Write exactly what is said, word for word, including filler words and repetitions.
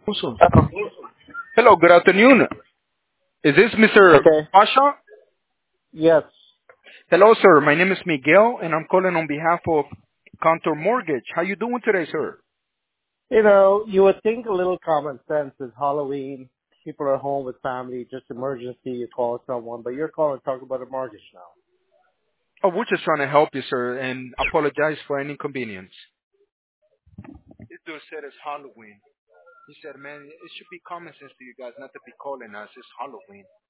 Awesome. Hello, good afternoon. Is this mister Okay. Pasha? Yes. Hello, sir. My name is Miguel, and I'm calling on behalf of Contour Mortgage. How you doing today, sir? You know, you would think a little common sense is Halloween. People are home with family, just emergency, you call someone, but you're calling to talk about a mortgage now. Oh, we're just trying to help you, sir, and apologize for any inconvenience. This dude said it's Halloween. He said, man, it should be common sense to you guys not to be calling us. It's Halloween.